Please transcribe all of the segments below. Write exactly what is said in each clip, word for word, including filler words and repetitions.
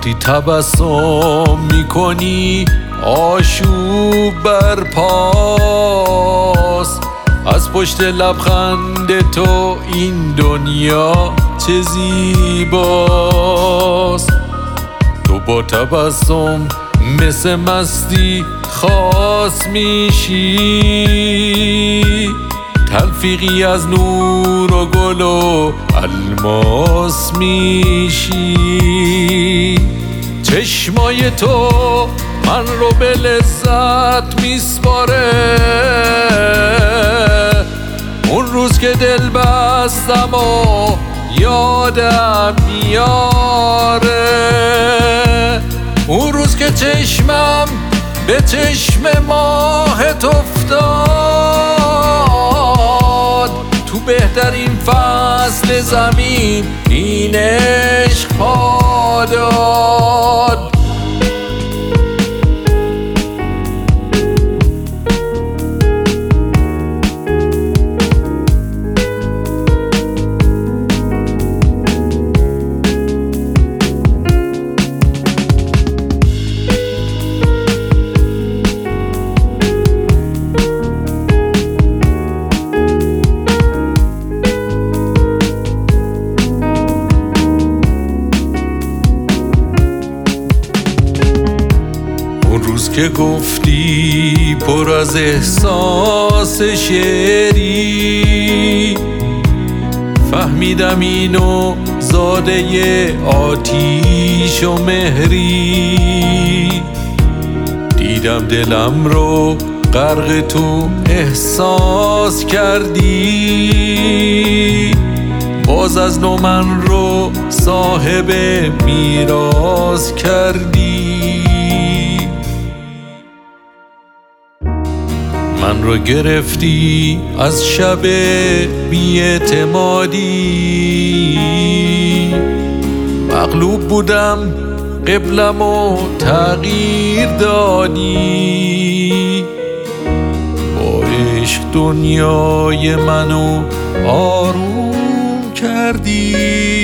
وقتی تبسم میکنی آشوب برپاست، از پشت لبخند تو این دنیا چه زیباست. تو با تبسم مثل مستی خاص میشی، تلفیقی از نور و گل و الماس میشی. چشمای تو من رو به لذت میسپاره، اون روز که دل بستم و یادم میاره، اون روز که چشمم به چشم ماهت افتاد، تو بهترین فصل زمین این عشق پا داد. روز که گفتی پر از احساس شعری، فهمیدم اینو زاده آتیش و مهری. دیدم دلم رو غرق تو احساس کردی، باز از نو من رو صاحب میراث کردی. من رو گرفتی از شب بی‌اعتمادی، مغلوب بودم قبلم و تغییر دادی. با عشق دنیای منو آروم کردی،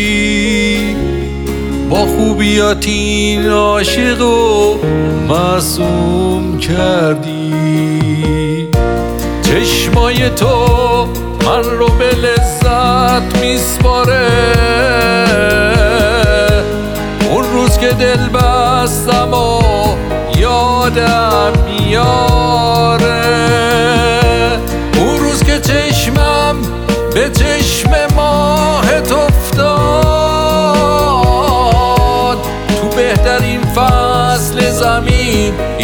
با خوبیات این عاشق و معصوم کردی. چشمای تو من رو به لذت میسپاره، اون روز که دل بستم و یادم میاره، اون روز که چشمم به چشم ماهت افتاد، تو بهترین فصل زمین